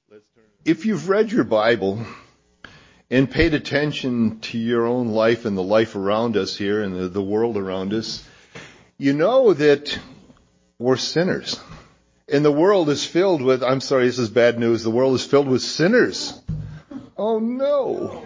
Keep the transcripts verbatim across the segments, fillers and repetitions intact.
If you've read your Bible and paid attention to your own life and the life around us here and the, the world around us, you know that we're sinners. And the world is filled with, I'm sorry, this is bad news, the world is filled with sinners. Oh no.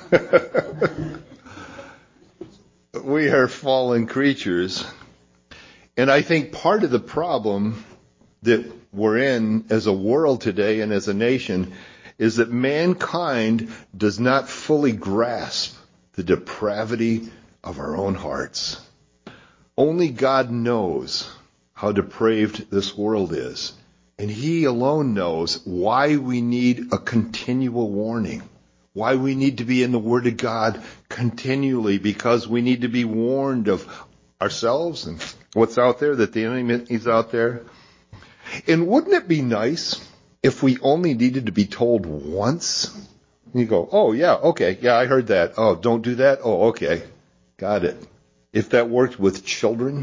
We are fallen creatures. And I think part of the problem that we're in as a world today and as a nation is that mankind does not fully grasp the depravity of our own hearts. Only God knows how depraved this world is. And He alone knows why we need a continual warning. Why we need to be in the Word of God continually, because we need to be warned of ourselves and what's out there, that the enemy is out there. And wouldn't it be nice if we only needed to be told once? You go, oh yeah, okay, yeah, I heard that. Oh, don't do that? Oh, okay, got it. If that worked with children,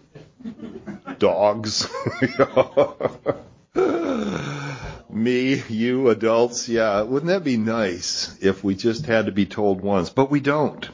dogs, me, you, adults, yeah, wouldn't that be nice if we just had to be told once? But we don't.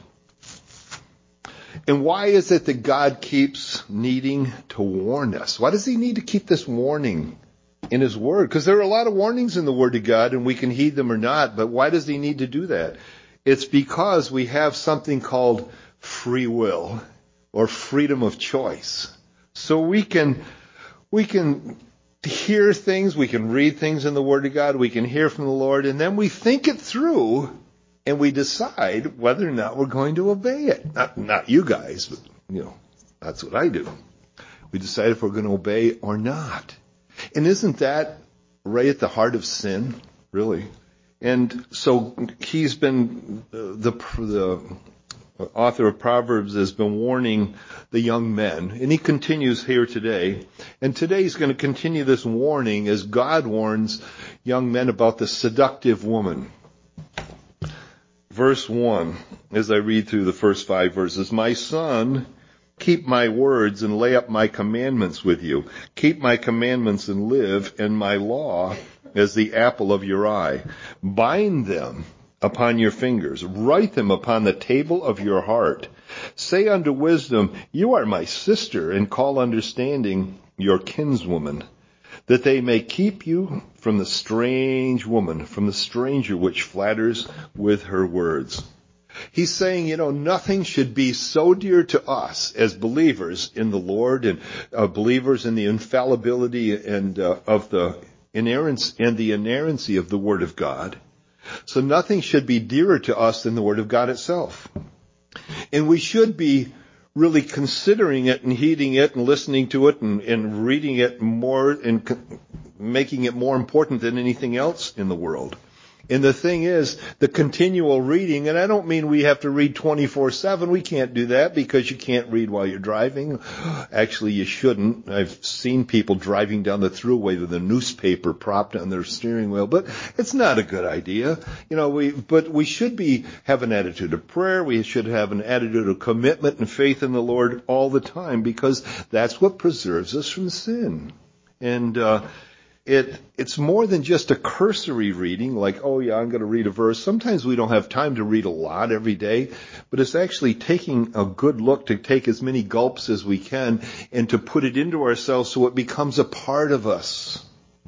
And why is it that God keeps needing to warn us? Why does He need to keep this warning in His Word? Because there are a lot of warnings in the Word of God, and we can heed them or not, but why does He need to do that? It's because we have something called free will, or freedom of choice. So we can, we can hear things, we can read things in the Word of God, we can hear from the Lord, and then we think it through, and we decide whether or not we're going to obey it. Not, not you guys, but, you know, that's what I do. We decide if we're going to obey or not. And isn't that right at the heart of sin, really? And so he's been, uh, the, the author of Proverbs has been warning the young men, and he continues here today. And today he's going to continue this warning as God warns young men about the seductive woman. Verse one, as I read through the first five verses, my son, keep my words and lay up my commandments with you. Keep my commandments and live, and my law as the apple of your eye. Bind them upon your fingers. Write them upon the table of your heart. Say unto wisdom, you are my sister, and call understanding your kinswoman, that they may keep you from the strange woman, from the stranger which flatters with her words. He's saying, you know, nothing should be so dear to us as believers in the Lord and uh, believers in the infallibility and uh, of the inerrancy and the inerrancy of the Word of God. So nothing should be dearer to us than the Word of God itself. And we should be really considering it and heeding it and listening to it and, and reading it more and co- making it more important than anything else in the world. And the thing is, the continual reading, and I don't mean we have to read twenty-four seven. We can't do that because you can't read while you're driving. Actually, you shouldn't. I've seen people driving down the thruway with a newspaper propped on their steering wheel, but it's not a good idea. You know, we, but we should be, have an attitude of prayer. We should have an attitude of commitment and faith in the Lord all the time, because that's what preserves us from sin. And, uh, It, it's more than just a cursory reading, like, oh yeah, I'm going to read a verse. Sometimes we don't have time to read a lot every day, but it's actually taking a good look to take as many gulps as we can and to put it into ourselves so it becomes a part of us.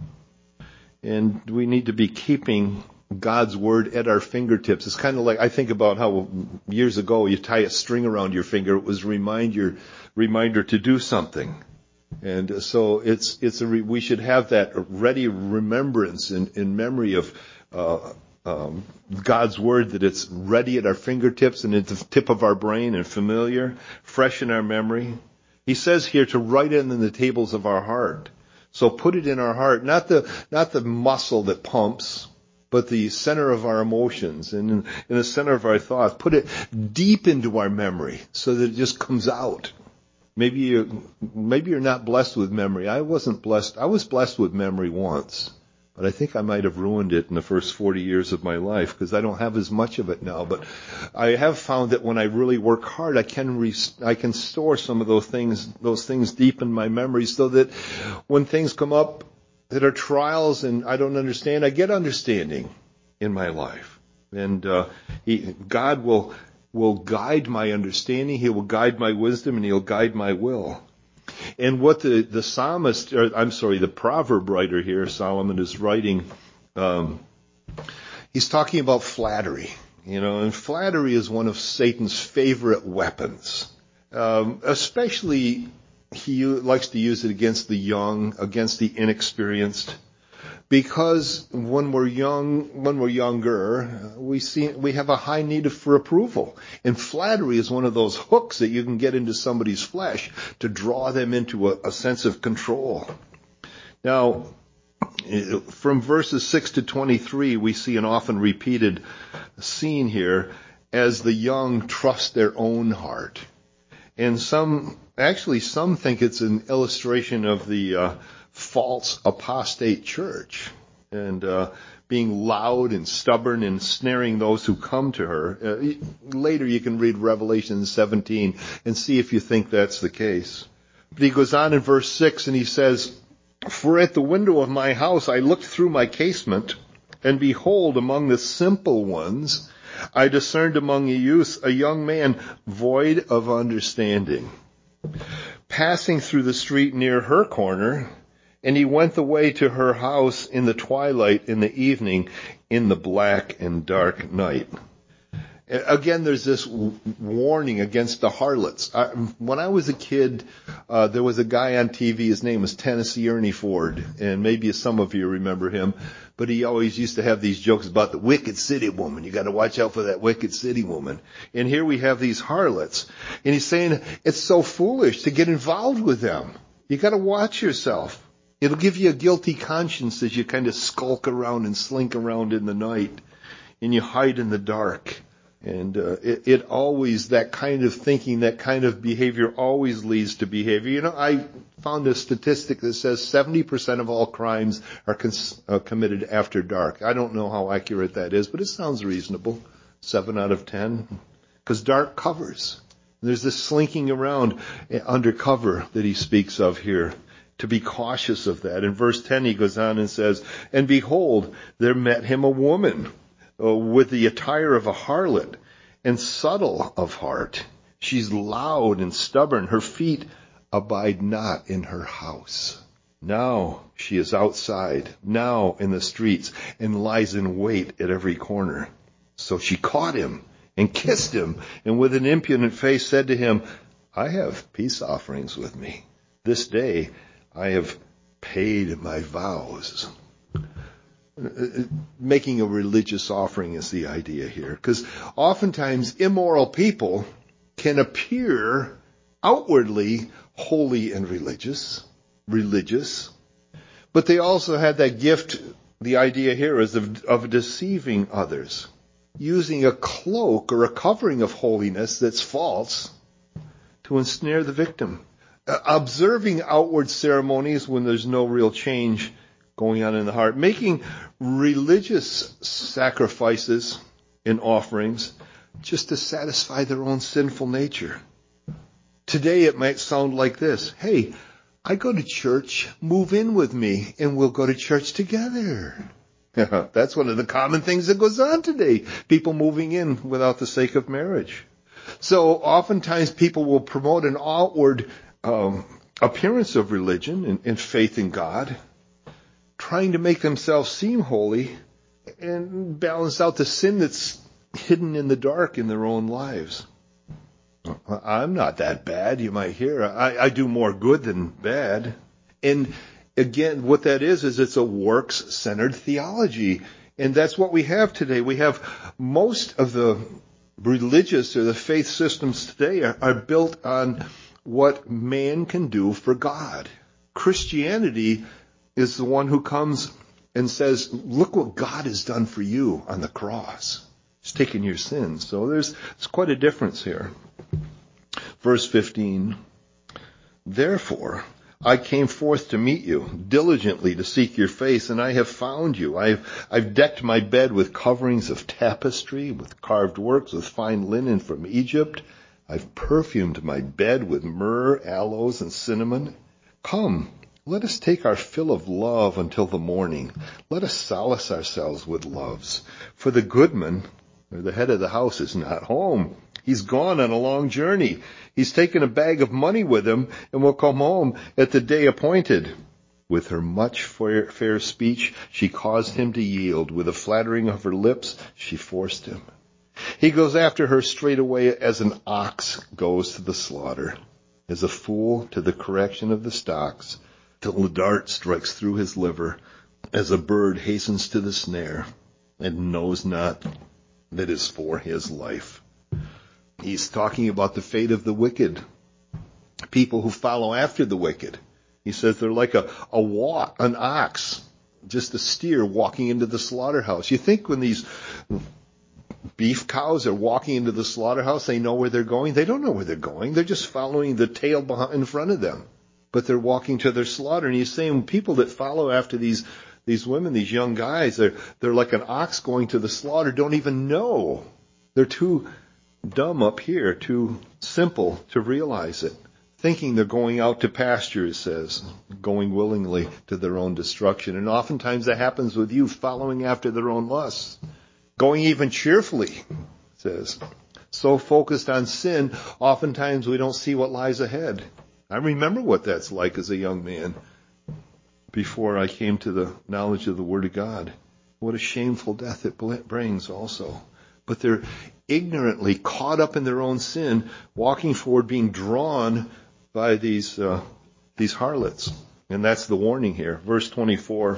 And we need to be keeping God's Word at our fingertips. It's kind of like, I think about how years ago you tie a string around your finger. It was a remind your, reminder to do something. And so it's it's a re, we should have that ready remembrance in, in memory of uh, um, God's Word, that it's ready at our fingertips and at the tip of our brain and familiar, fresh in our memory. He says here to write it in the tables of our heart. So put it in our heart, not the not the muscle that pumps, but the center of our emotions and in, in the center of our thoughts. Put it deep into our memory so that it just comes out. Maybe you, maybe you're not blessed with memory. I wasn't blessed. I was blessed with memory once, but I think I might have ruined it in the first forty years of my life because I don't have as much of it now. But I have found that when I really work hard, I can re, I can store some of those things, those things deep in my memory, so that when things come up, that are trials and I don't understand, I get understanding in my life. And uh, he, God will will guide my understanding. He will guide my wisdom, and He'll guide my will. And what the, the psalmist, or I'm sorry, the proverb writer here, Solomon, is writing, um, he's talking about flattery. You know, and flattery is one of Satan's favorite weapons. Um, especially he likes to use it against the young, against the inexperienced. Because when we're young, when we're younger, we see, we have a high need for approval. And flattery is one of those hooks that you can get into somebody's flesh to draw them into a, a sense of control. Now, from verses six to twenty-three, we see an often repeated scene here as the young trust their own heart. And some, actually some think it's an illustration of the, uh, false apostate church and uh, being loud and stubborn and snaring those who come to her. Uh, later you can read Revelation seventeen and see if you think that's the case. But he goes on in verse six and he says, "For at the window of my house I looked through my casement, and behold, among the simple ones I discerned among the youth a young man void of understanding, passing through the street near her corner. And he went the way to her house in the twilight, in the evening, in the black and dark night." Again, there's this warning against the harlots. I, when I was a kid, uh, there was a guy on T V, his name was Tennessee Ernie Ford, and maybe some of you remember him, but he always used to have these jokes about the wicked city woman. You gotta watch out for that wicked city woman. And here we have these harlots, and he's saying it's so foolish to get involved with them. You gotta watch yourself. It'll give you a guilty conscience as you kind of skulk around and slink around in the night and you hide in the dark. And uh, it, it always, that kind of thinking, that kind of behavior always leads to behavior. You know, I found a statistic that says seventy percent of all crimes are cons- uh, committed after dark. I don't know how accurate that is, but it sounds reasonable. Seven out of ten. Because dark covers. There's this slinking around under cover that he speaks of here. To be cautious of that. In verse ten he goes on and says, "And behold, there met him a woman uh, with the attire of a harlot and subtle of heart. She's loud and stubborn. Her feet abide not in her house. Now she is outside, now in the streets, and lies in wait at every corner. So she caught him and kissed him, and with an impudent face said to him, I have peace offerings with me. This day I have paid my vows." Making a religious offering is the idea here. Because oftentimes immoral people can appear outwardly holy and religious, religious, but they also have that gift, the idea here is of, of deceiving others, using a cloak or a covering of holiness that's false to ensnare the victim. Observing outward ceremonies when there's no real change going on in the heart. Making religious sacrifices and offerings just to satisfy their own sinful nature. Today it might sound like this. Hey, I go to church, move in with me, and we'll go to church together. That's one of the common things that goes on today. People moving in without the sake of marriage. So oftentimes people will promote an outward Um, appearance of religion and, and faith in God, trying to make themselves seem holy and balance out the sin that's hidden in the dark in their own lives. I'm not that bad, you might hear. I, I do more good than bad. And again, what that is, is it's a works-centered theology. And that's what we have today. We have most of the religious or the faith systems today are, are built on what man can do for God. Christianity is the one who comes and says, look what God has done for you on the cross. He's taken your sins. So there's, there's quite a difference here. Verse fifteen, "Therefore I came forth to meet you, diligently to seek your face, and I have found you. I've, I've decked my bed with coverings of tapestry, with carved works, with fine linen from Egypt. I've perfumed my bed with myrrh, aloes, and cinnamon. Come, Let us take our fill of love until the morning. Let us solace ourselves with loves. For the goodman, or the head of the house, is not home. He's gone on a long journey. He's taken a bag of money with him and will come home at the day appointed. With her much fair, fair speech, she caused him to yield. With a flattering of her lips, she forced him. He goes after her straightway as an ox goes to the slaughter, as a fool to the correction of the stocks, till the dart strikes through his liver, as a bird hastens to the snare, and knows not that is for his life. He's talking about the fate of the wicked, people who follow after the wicked. He says they're like a, a walk, an ox, just a steer walking into the slaughterhouse. You think when these beef cows are walking into the slaughterhouse, they know where they're going? They don't know where they're going. They're just following the tail behind, in front of them. But they're walking to their slaughter. And he's saying people that follow after these these women, these young guys, they're, they're like an ox going to the slaughter, don't even know. They're too dumb up here, too simple to realize it. Thinking they're going out to pasture, it says, going willingly to their own destruction. And oftentimes that happens with you, following after their own lusts. Going even cheerfully, it says. So focused on sin, oftentimes we don't see what lies ahead. I remember what that's like as a young man before I came to the knowledge of the Word of God. What a shameful death it brings also. But they're ignorantly caught up in their own sin, walking forward, being drawn by these uh, these harlots. And that's the warning here. Verse twenty-four.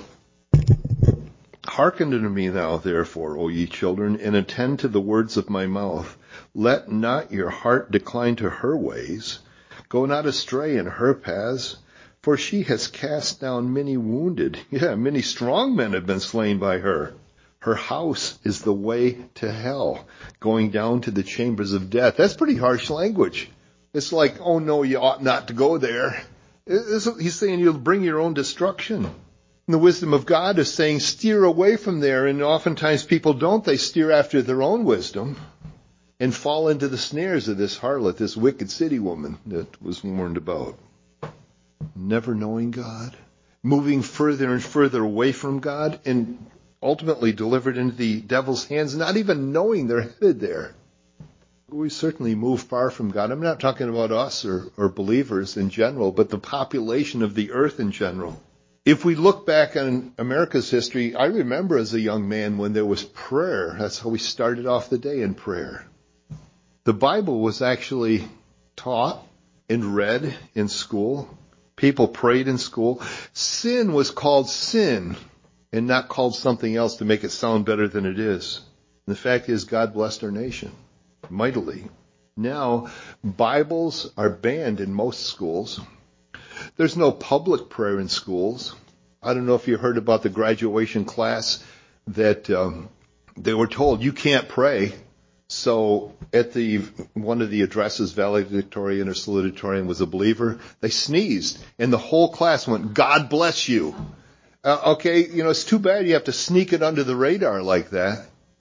Hearken unto me now, therefore, O ye children, and attend to the words of my mouth. Let not your heart decline to her ways. Go not astray in her paths, for she has cast down many wounded. Yeah, many strong men have been slain by her. Her house is the way to hell, going down to the chambers of death. That's pretty harsh language. It's like, oh no, you ought not to go there. He's saying you'll bring your own destruction. And the wisdom of God is saying steer away from there, and oftentimes people don't. They steer after their own wisdom and fall into the snares of this harlot, this wicked city woman that was warned about. Never knowing God, moving further and further away from God, and ultimately delivered into the devil's hands, not even knowing they're headed there. We certainly move far from God. I'm not talking about us or, or believers in general, but the population of the earth in general. If we look back on America's history, I remember as a young man when there was prayer. That's how we started off the day, in prayer. The Bible was actually taught and read in school. People prayed in school. Sin was called sin and not called something else to make it sound better than it is. And the fact is, God blessed our nation mightily. Now, Bibles are banned in most schools. There's no public prayer in schools. I don't know if you heard about the graduation class that um, they were told you can't pray. So at the one of the addresses, valedictorian or salutatorian was a believer. They sneezed, and the whole class went, "God bless you." Uh, okay, you know, it's too bad you have to sneak it under the radar like that.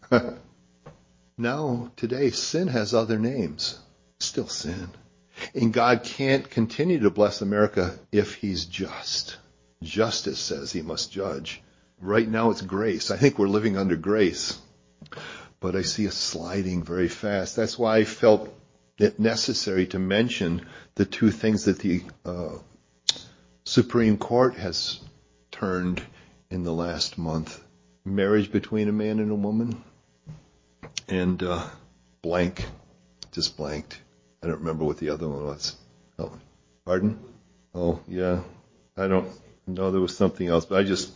Now, today, sin has other names. Still sin. And God can't continue to bless America if he's just. Justice says he must judge. Right now it's grace. I think we're living under grace. But I see us sliding very fast. That's why I felt it necessary to mention the two things that the uh, Supreme Court has turned in the last month. Marriage between a man and a woman. And uh, blank. Just blanked. I don't remember what the other one was. Oh, pardon? Oh, yeah. I don't know. There was something else, but I just,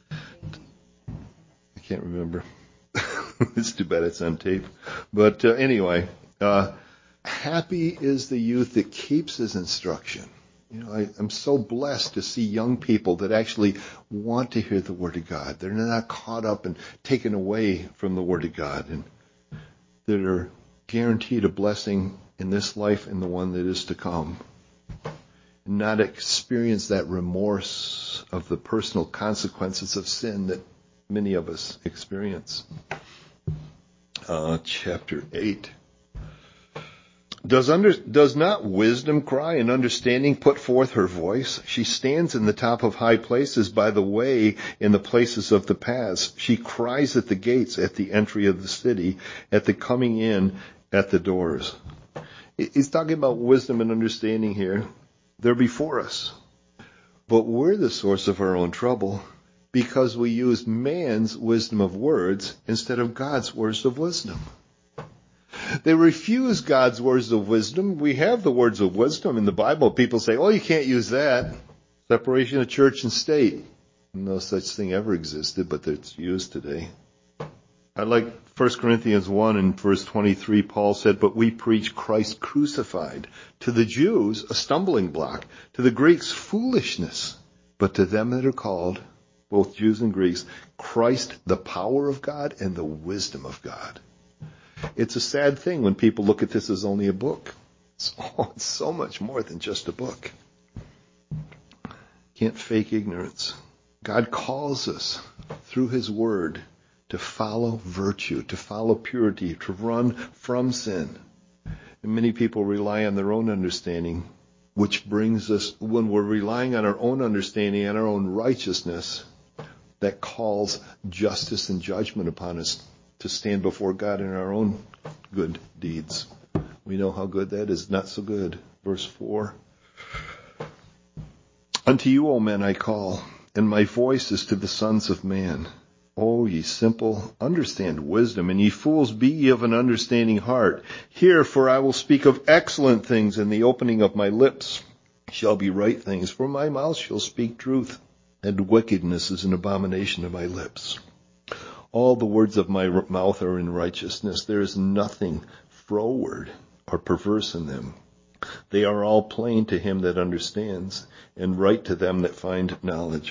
I can't remember. It's too bad it's on tape. But uh, anyway, uh, happy is the youth that keeps his instruction. You know, I, I'm so blessed to see young people that actually want to hear the Word of God. They're not caught up and taken away from the Word of God, and that are guaranteed a blessing in this life and the one that is to come. And not experience that remorse of the personal consequences of sin that many of us experience. Uh, chapter eight. Does under, does not wisdom cry and understanding put forth her voice? She stands in the top of high places by the way in the places of the paths. She cries at the gates at the entry of the city, at the coming in at the doors. He's talking about wisdom and understanding here. They're before us. But we're the source of our own trouble because we use man's wisdom of words instead of God's words of wisdom. They refuse God's words of wisdom. We have the words of wisdom in the Bible. People say, oh, you can't use that. Separation of church and state. No such thing ever existed, but it's used today. I like First Corinthians one and verse twenty-three, Paul said, but we preach Christ crucified. To the Jews, a stumbling block. To the Greeks, foolishness. But to them that are called, both Jews and Greeks, Christ, the power of God and the wisdom of God. It's a sad thing when people look at this as only a book. It's, oh, it's so much more than just a book. Can't fake ignorance. God calls us through his word to follow virtue, to follow purity, to run from sin. And many people rely on their own understanding, which brings us, when we're relying on our own understanding and our own righteousness, that calls justice and judgment upon us to stand before God in our own good deeds. We know how good that is, not so good. Verse four. Unto you, O men, I call, and my voice is to the sons of man. O ye simple, understand wisdom, and ye fools, be ye of an understanding heart. Hear, for I will speak of excellent things, and the opening of my lips shall be right things, for my mouth shall speak truth, and wickedness is an abomination to my lips. All the words of my mouth are in righteousness. There is nothing froward or perverse in them. They are all plain to him that understands, and right to them that find knowledge.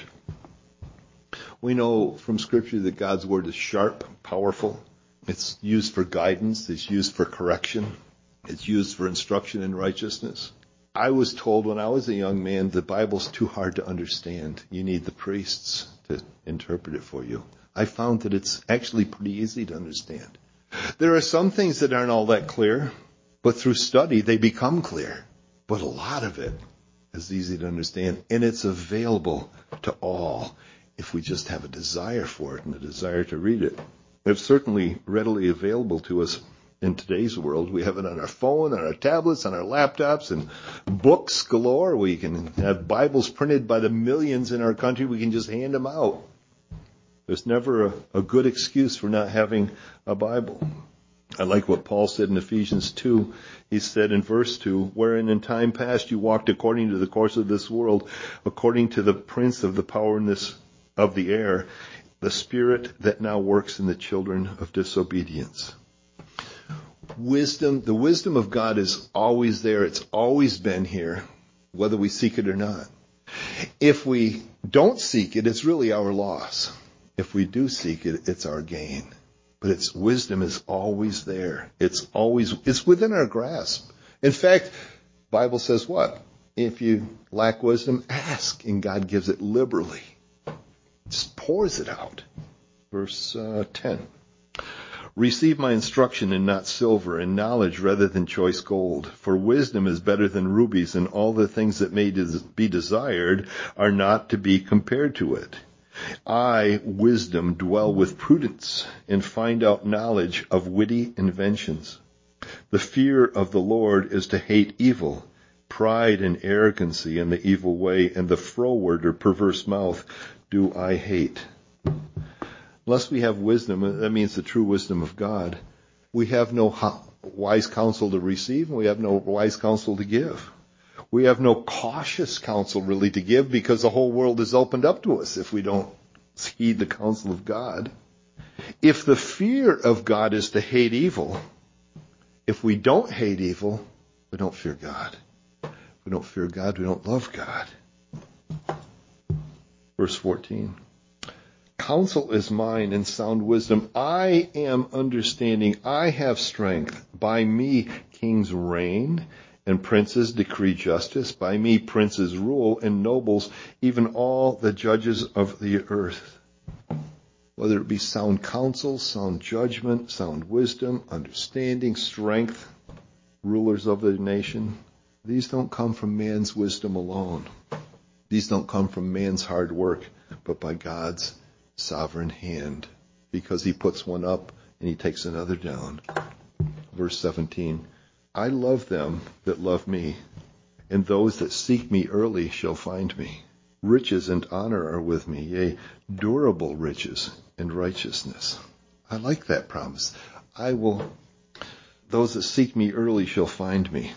We know from Scripture that God's word is sharp, powerful. It's used for guidance. It's used for correction. It's used for instruction in righteousness. I was told when I was a young man, the Bible's too hard to understand. You need the priests to interpret it for you. I found that it's actually pretty easy to understand. There are some things that aren't all that clear, but through study they become clear. But a lot of it is easy to understand, and it's available to all if we just have a desire for it and a desire to read it. It's certainly readily available to us in today's world. We have it on our phone, on our tablets, on our laptops, and books galore. We can have Bibles printed by the millions in our country. We can just hand them out. There's never a, a good excuse for not having a Bible. I like what Paul said in Ephesians two. He said in verse two, wherein in time past you walked according to the course of this world, according to the prince of the power in this, of the air, the spirit that now works in the children of disobedience. Wisdom, the wisdom of God is always there. It's always been here, whether we seek it or not. If we don't seek it, it's really our loss. If we do seek it, it's our gain. But its wisdom is always there. It's always, it's within our grasp. In fact, the Bible says what? If you lack wisdom, ask, and God gives it liberally. Just pours it out. Verse uh, ten. Receive my instruction and not silver, and knowledge rather than choice gold. For wisdom is better than rubies, and all the things that may des- be desired are not to be compared to it. I, wisdom, dwell with prudence, and find out knowledge of witty inventions. The fear of the Lord is to hate evil, pride and arrogancy and the evil way, and the froward or perverse mouth do I hate. Unless we have wisdom, that means the true wisdom of God, we have no wise counsel to receive, and we have no wise counsel to give. We have no cautious counsel really to give, because the whole world is opened up to us if we don't heed the counsel of God. If the fear of God is to hate evil, if we don't hate evil, we don't fear God. If we don't fear God, we don't love God. Verse fourteen. Counsel is mine and sound wisdom. I am understanding. I have strength. By me kings reign and princes decree justice. By me princes rule and nobles, even all the judges of the earth. Whether it be sound counsel, sound judgment, sound wisdom, understanding, strength, rulers of the nation. These don't come from man's wisdom alone. These don't come from man's hard work, but by God's sovereign hand, because he puts one up and he takes another down. Verse seventeen, I love them that love me, and those that seek me early shall find me. Riches and honor are with me, yea, durable riches and righteousness. I like that promise. I will, those that seek me early shall find me.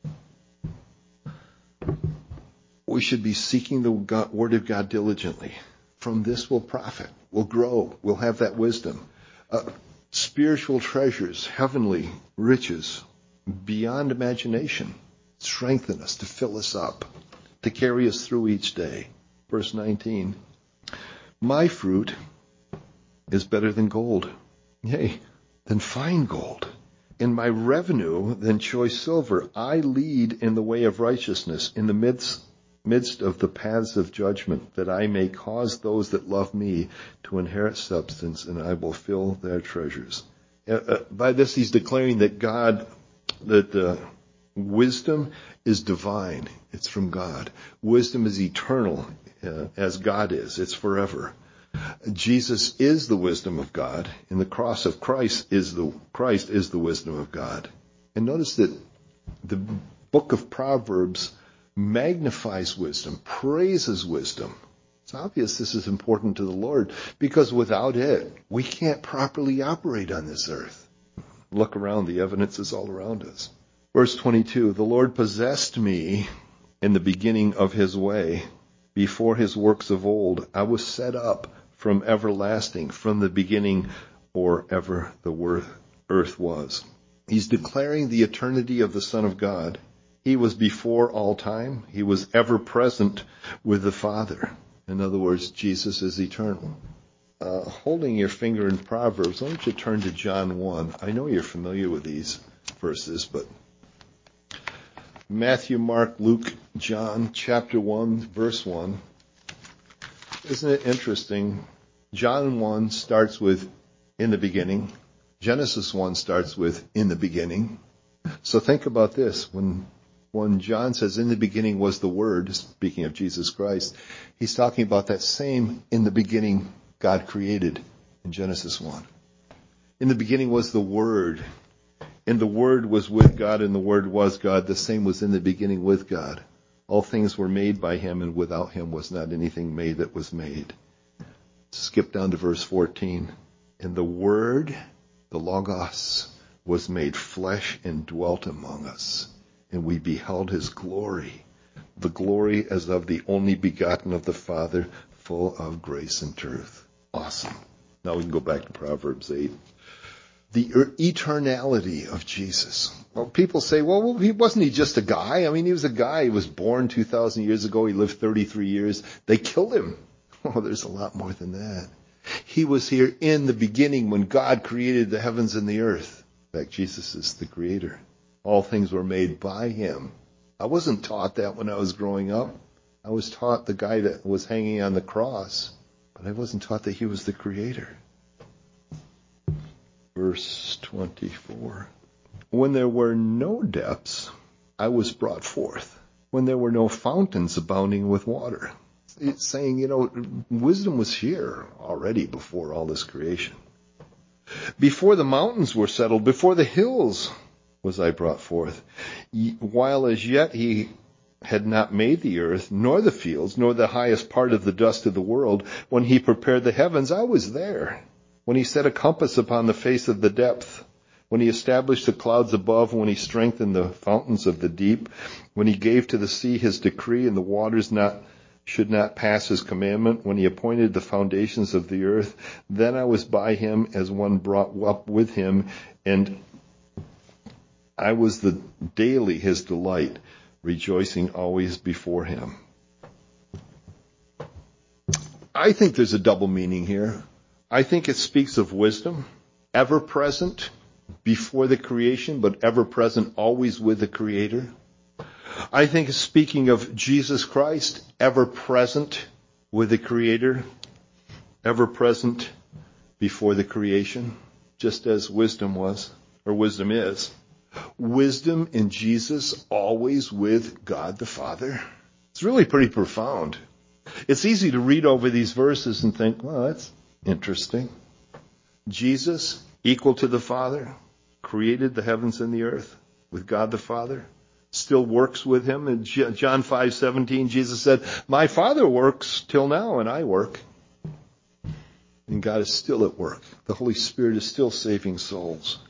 We should be seeking the God, Word of God diligently. From this we'll profit, we'll grow, we'll have that wisdom. Uh, spiritual treasures, heavenly riches, beyond imagination, strengthen us, to fill us up, to carry us through each day. Verse nineteen, my fruit is better than gold, yea, than fine gold, and my revenue than choice silver. I lead in the way of righteousness in the midst midst of the paths of judgment, that I may cause those that love me to inherit substance, and I will fill their treasures. Uh, uh, by this he's declaring that God, that uh, wisdom is divine. It's from God. Wisdom is eternal, uh, as God is. It's forever. Jesus is the wisdom of God, and the cross of Christ is the Christ is the wisdom of God. And notice that the book of Proverbs magnifies wisdom, praises wisdom. It's obvious this is important to the Lord, because without it, we can't properly operate on this earth. Look around, the evidence is all around us. Verse twenty-two, the Lord possessed me in the beginning of his way, before his works of old. I was set up from everlasting, from the beginning, or ever the earth was. He's declaring the eternity of the Son of God. He was before all time. He was ever present with the Father. In other words, Jesus is eternal. Uh, holding your finger in Proverbs, why don't you turn to John one? I know you're familiar with these verses, but Matthew, Mark, Luke, John, chapter one, verse one. Isn't it interesting? John one starts with, in the beginning. Genesis one starts with, in the beginning. So think about this. When When John says, in the beginning was the Word, speaking of Jesus Christ, he's talking about that same in the beginning God created in Genesis one. In the beginning was the Word, and the Word was with God, and the Word was God. The same was in the beginning with God. All things were made by him, and without him was not anything made that was made. Skip down to verse fourteen. And the Word, the Logos, was made flesh and dwelt among us. And we beheld his glory, the glory as of the only begotten of the Father, full of grace and truth. Awesome. Now we can go back to Proverbs eight. The eternality of Jesus. Well, people say, well, he wasn't he just a guy? I mean, he was a guy. He was born two thousand years ago. He lived thirty-three years. They killed him. Oh, there's a lot more than that. He was here in the beginning when God created the heavens and the earth. In fact, Jesus is the creator. All things were made by him. I wasn't taught that when I was growing up. I was taught the guy that was hanging on the cross, but I wasn't taught that he was the creator. Verse twenty-four. When there were no depths, I was brought forth. When there were no fountains abounding with water. It's saying, you know, wisdom was here already before all this creation. Before the mountains were settled, before the hills was I brought forth. While as yet he had not made the earth, nor the fields, nor the highest part of the dust of the world, when he prepared the heavens, I was there. When he set a compass upon the face of the depth, when he established the clouds above, when he strengthened the fountains of the deep, when he gave to the sea his decree, and the waters not should not pass his commandment, when he appointed the foundations of the earth, then I was by him as one brought up with him, and I was the daily his delight, rejoicing always before him. I think there's a double meaning here. I think it speaks of wisdom, ever present before the creation, but ever present always with the Creator. I think it's speaking of Jesus Christ, ever present with the Creator, ever present before the creation, just as wisdom was, or wisdom is. Wisdom in Jesus always with God the Father. It's really pretty profound. It's easy to read over these verses and think, well, that's interesting. Jesus, equal to the Father, created the heavens and the earth with God the Father, still works with him. In John five seventeen, Jesus said, my Father works till now and I work. And God is still at work. The Holy Spirit is still saving souls.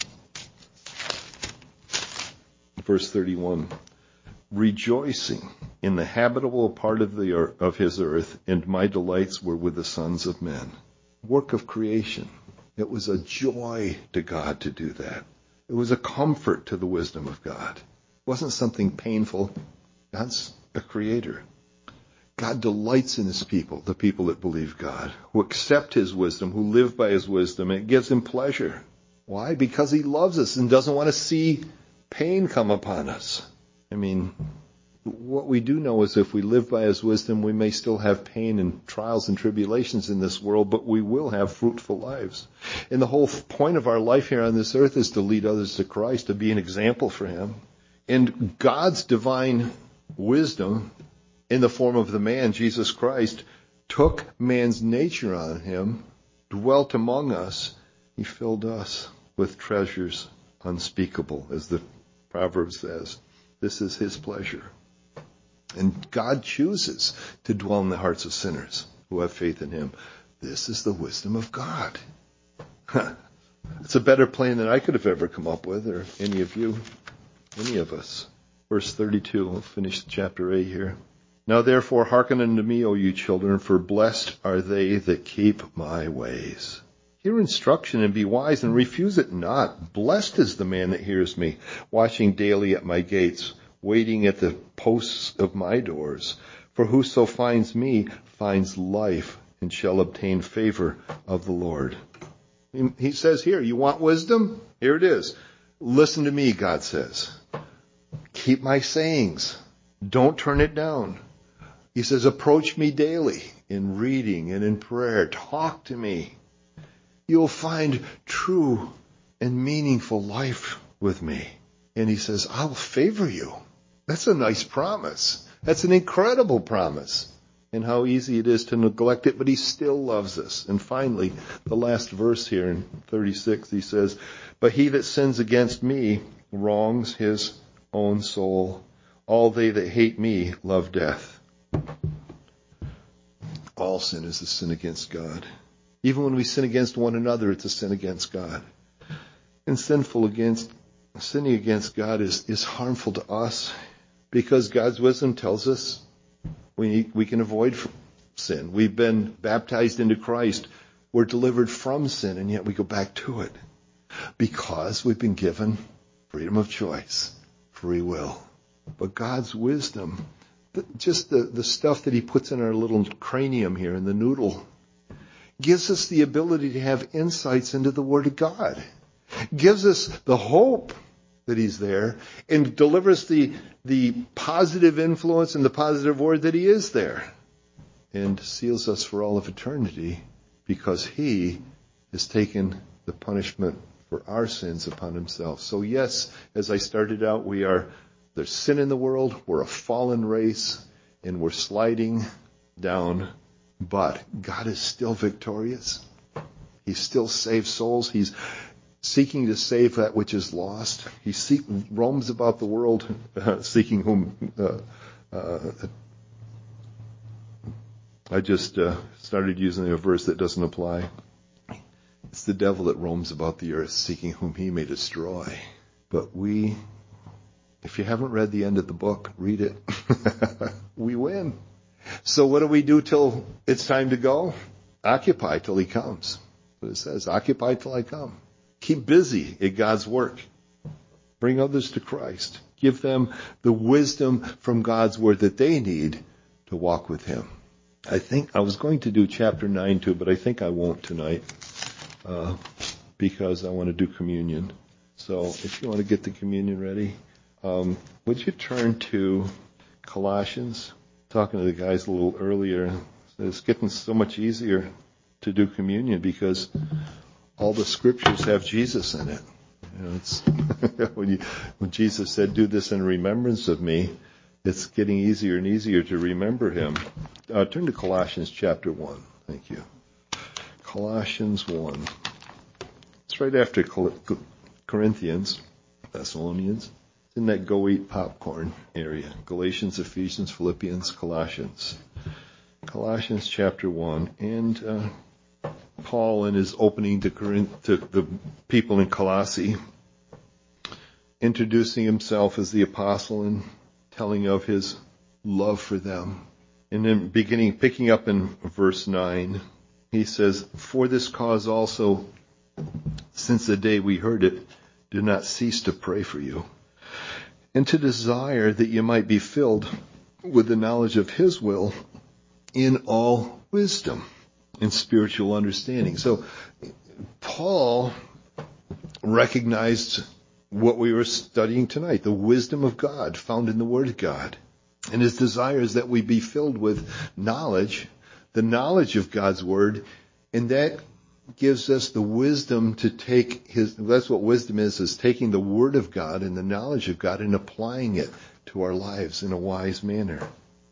Verse thirty-one, rejoicing in the habitable part of the earth, of his earth, and my delights were with the sons of men. Work of creation. It was a joy to God to do that. It was a comfort to the wisdom of God. It wasn't something painful. God's a creator. God delights in his people, the people that believe God, who accept his wisdom, who live by his wisdom. It gives him pleasure. Why? Because he loves us and doesn't want to see pain come upon us. I mean, what we do know is if we live by his wisdom, we may still have pain and trials and tribulations in this world, but we will have fruitful lives. And the whole point of our life here on this earth is to lead others to Christ, to be an example for him. And God's divine wisdom, in the form of the man, Jesus Christ, took man's nature on him, dwelt among us. He filled us with treasures unspeakable, as the proverb says. This is his pleasure. And God chooses to dwell in the hearts of sinners who have faith in him. This is the wisdom of God. It's a better plan than I could have ever come up with, or any of you, any of us. Verse thirty-two, we'll finish chapter eight here. Now therefore hearken unto me, O you children, for blessed are they that keep my ways. Hear instruction and be wise, and refuse it not. Blessed is the man that hears me, watching daily at my gates, waiting at the posts of my doors. For whoso finds me finds life, and shall obtain favor of the Lord. He says here, you want wisdom? Here it is. Listen to me, God says. Keep my sayings. Don't turn it down. He says, approach me daily in reading and in prayer. Talk to me. You'll find true and meaningful life with me. And he says, I'll favor you. That's a nice promise. That's an incredible promise. And how easy it is to neglect it, but he still loves us. And finally, the last verse here in thirty-six, he says, but he that sins against me wrongs his own soul. All they that hate me love death. All sin is a sin against God. Even when we sin against one another, it's a sin against God. And sinful against, sinning against God is, is harmful to us, because God's wisdom tells us we, we can avoid sin. We've been baptized into Christ. We're delivered from sin, and yet we go back to it. Because we've been given freedom of choice, free will. But God's wisdom, just the, the stuff that he puts in our little cranium here, in the noodle, gives us the ability to have insights into the Word of God. Gives us the hope that he's there, and delivers the, the positive influence and the positive word that he is there. And seals us for all of eternity, because he has taken the punishment for our sins upon himself. So yes, as I started out, we are, there's sin in the world, we're a fallen race, and we're sliding down. But God is still victorious. He still saves souls. He's seeking to save that which is lost. He seek, roams about the world uh, seeking whom. Uh, uh, I just uh, started using a verse that doesn't apply. It's the devil that roams about the earth seeking whom he may destroy. But we, if you haven't read the end of the book, read it. We win. So what do we do till it's time to go? Occupy till he comes. What it says, occupy till I come. Keep busy at God's work. Bring others to Christ. Give them the wisdom from God's word that they need to walk with him. I think I was going to do chapter nine too, but I think I won't tonight uh, because I want to do communion. So if you want to get the communion ready, um, would you turn to Colossians? Talking to the guys a little earlier, it's getting so much easier to do communion because all the scriptures have Jesus in it. You know, it's when, you, when Jesus said, "Do this in remembrance of me," it's getting easier and easier to remember him. Uh, turn to Colossians chapter one. Thank you. Colossians one. It's right after Corinthians, Thessalonians. It's in that go eat popcorn area. Galatians, Ephesians, Philippians, Colossians. Colossians chapter one. And uh, Paul, in his opening to, Corinth, to the people in Colossae, introducing himself as the apostle and telling of his love for them. And then beginning, picking up in verse nine, he says, "For this cause also, since the day we heard it, do not cease to pray for you, and to desire that you might be filled with the knowledge of his will in all wisdom and spiritual understanding." So Paul recognized what we were studying tonight, the wisdom of God found in the Word of God. And his desire is that we be filled with knowledge, the knowledge of God's Word, and that gives us the wisdom to take his, that's what wisdom is, is taking the Word of God and the knowledge of God and applying it to our lives in a wise manner.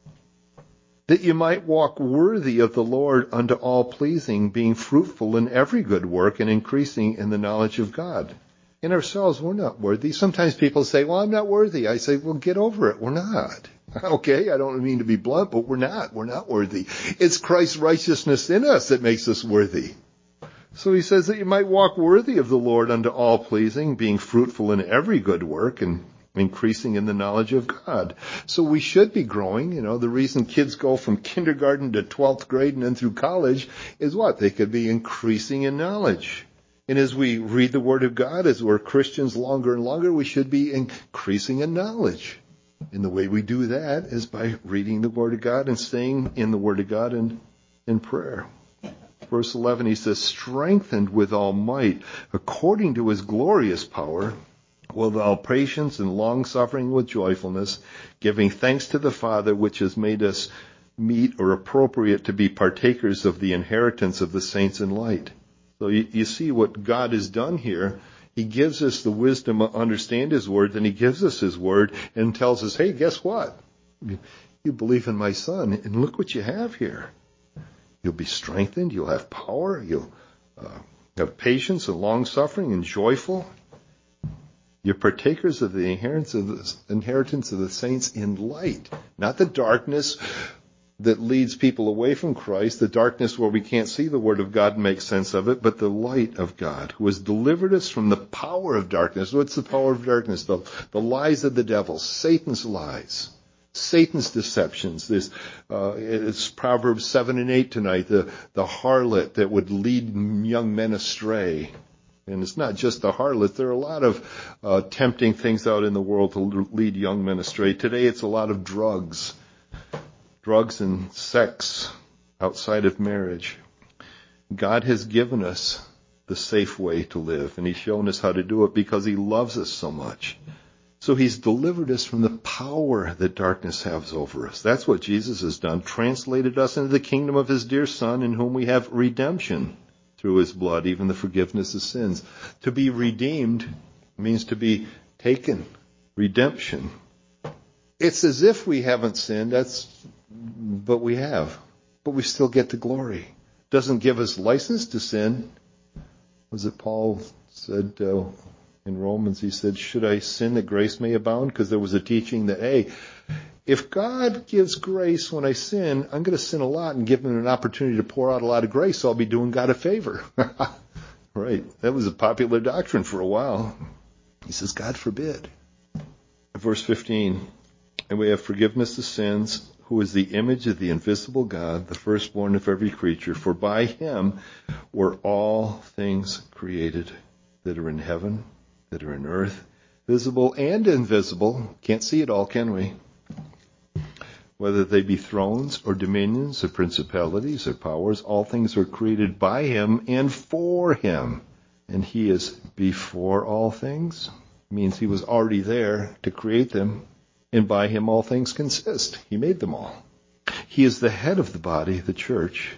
That you might walk worthy of the Lord unto all pleasing, being fruitful in every good work and increasing in the knowledge of God. In ourselves, we're not worthy. Sometimes people say, "Well, I'm not worthy." I say, "Well, get over it. We're not." Okay, I don't mean to be blunt, but we're not. We're not worthy. It's Christ's righteousness in us that makes us worthy. So he says that you might walk worthy of the Lord unto all pleasing, being fruitful in every good work and increasing in the knowledge of God. So we should be growing. You know, the reason kids go from kindergarten to twelfth grade and then through college is what? They could be increasing in knowledge. And as we read the Word of God, as we're Christians longer and longer, we should be increasing in knowledge. And the way we do that is by reading the Word of God and staying in the Word of God and in prayer. Verse eleven, he says, "Strengthened with all might, according to his glorious power, with all patience and long-suffering with joyfulness, giving thanks to the Father, which has made us meet or appropriate to be partakers of the inheritance of the saints in light." So you, you see what God has done here. He gives us the wisdom to understand his word, then he gives us his word and tells us, hey, guess what? You believe in my Son, and look what you have here. You'll be strengthened, you'll have power, you'll uh, have patience and long-suffering and joyful. You're partakers of the inheritance of the, inheritance of the saints in light, not the darkness that leads people away from Christ, the darkness where we can't see the Word of God and make sense of it, but the light of God, who has delivered us from the power of darkness. What's the power of darkness? The, the lies of the devil, Satan's lies, Satan's deceptions. This, uh, it's Proverbs seven and eight tonight, the, the harlot that would lead young men astray. And it's not just the harlot. There are a lot of uh, tempting things out in the world to lead young men astray. Today it's a lot of drugs. Drugs and sex outside of marriage. God has given us the safe way to live, and he's shown us how to do it because he loves us so much. So he's delivered us from the power that darkness has over us. That's what Jesus has done, translated us into the kingdom of his dear Son, in whom we have redemption through his blood, even the forgiveness of sins. To be redeemed means to be taken. Redemption. It's as if we haven't sinned, that's but we have. But we still get the glory. Doesn't give us license to sin. Was it Paul said uh, in Romans, he said, should I sin that grace may abound? Because there was a teaching that, hey, if God gives grace when I sin, I'm going to sin a lot and give him an opportunity to pour out a lot of grace, so I'll be doing God a favor. Right. That was a popular doctrine for a while. He says, God forbid. Verse fifteen, and we have forgiveness of sins, who is the image of the invisible God, the firstborn of every creature. For by him were all things created that are in heaven, that are in earth, visible and invisible. Can't see it all, can we? Whether they be thrones or dominions or principalities or powers, all things are created by him and for him. And he is before all things. Means he was already there to create them. And by him all things consist. He made them all. He is the head of the body, the church,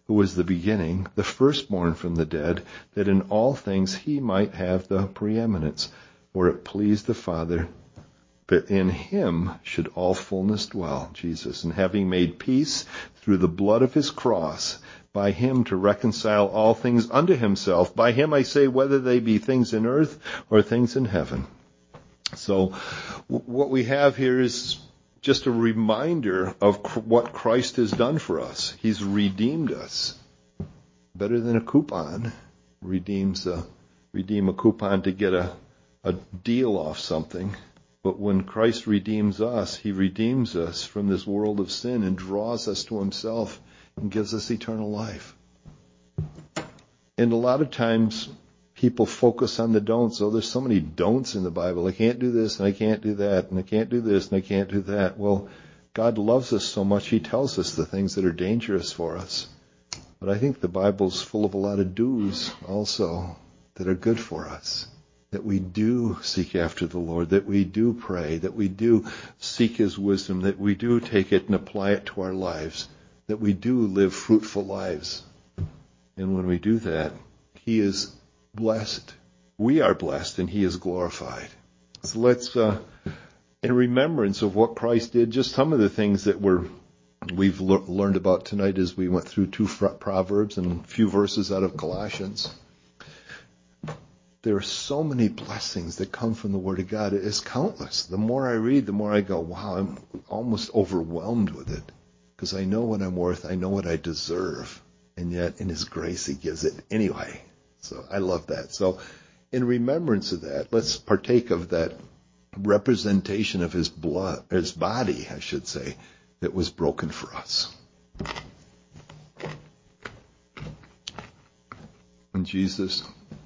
who was the beginning, the firstborn from the dead, that in all things he might have the preeminence. For it pleased the Father that in him should all fullness dwell, Jesus, and having made peace through the blood of his cross, by him to reconcile all things unto himself. By him I say, whether they be things in earth or things in heaven. So w- what we have here is just a reminder of cr- what Christ has done for us. He's redeemed us. Better than a coupon. Redeems a, redeem a coupon to get a, a deal off something. But when Christ redeems us, he redeems us from this world of sin and draws us to himself and gives us eternal life. And a lot of times people focus on the don'ts. Oh, there's so many don'ts in the Bible. I can't do this and I can't do that and I can't do this and I can't do that. Well, God loves us so much, he tells us the things that are dangerous for us. But I think the Bible's full of a lot of do's also that are good for us. That we do seek after the Lord, that we do pray, that we do seek his wisdom, that we do take it and apply it to our lives, that we do live fruitful lives. And when we do that, he is blessed. We are blessed and he is glorified. So let's, uh, in remembrance of what Christ did, just some of the things that we're, we've le- learned about tonight as we went through two Proverbs and a few verses out of Colossians. There are so many blessings that come from the Word of God. It is countless. The more I read, the more I go, wow, I'm almost overwhelmed with it. Because I know what I'm worth. I know what I deserve. And yet, in his grace, he gives it anyway. So I love that. So in remembrance of that, let's partake of that representation of his blood, his body, I should say, that was broken for us. And Jesus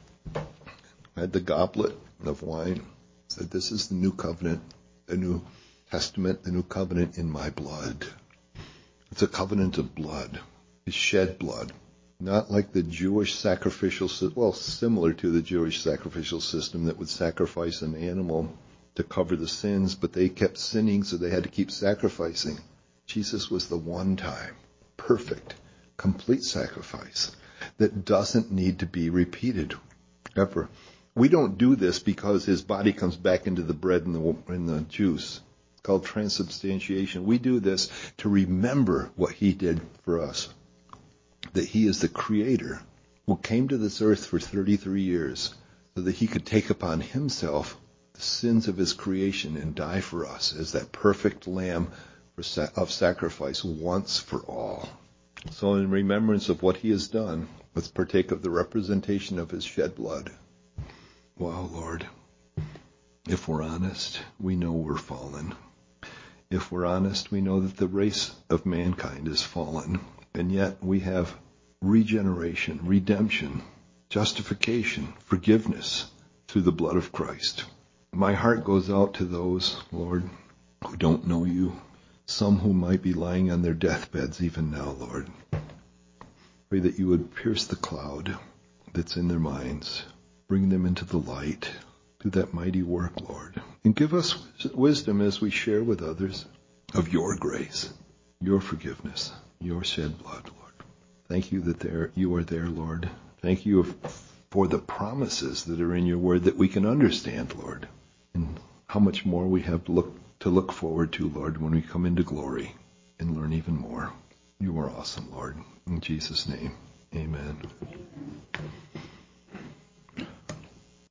had the goblet of wine, said, this is the new covenant, the new testament, the new covenant in my blood. It's a covenant of blood. It's shed blood. Not like the Jewish sacrificial system, well, similar to the Jewish sacrificial system that would sacrifice an animal to cover the sins, but they kept sinning, so they had to keep sacrificing. Jesus was the one time, perfect, complete sacrifice that doesn't need to be repeated ever. We don't do this because his body comes back into the bread and the, and the juice. It's called transubstantiation. We do this to remember what he did for us. That he is the creator who came to this earth for thirty-three years so that he could take upon himself the sins of his creation and die for us as that perfect lamb of sacrifice once for all. So in remembrance of what he has done, let's partake of the representation of his shed blood. Wow, Lord, if we're honest, we know we're fallen. If we're honest, we know that the race of mankind is fallen, and yet we have regeneration, redemption, justification, forgiveness through the blood of Christ. My heart goes out to those, Lord, who don't know you, some who might be lying on their deathbeds even now, Lord. Pray that you would pierce the cloud that's in their minds. Bring them into the light. Do that mighty work, Lord. And give us wisdom as we share with others of your grace, your forgiveness, your shed blood, Lord. Thank you that there you are there, Lord. Thank you for the promises that are in your word that we can understand, Lord. And how much more we have to look, to look forward to, Lord, when we come into glory and learn even more. You are awesome, Lord. In Jesus' name, amen.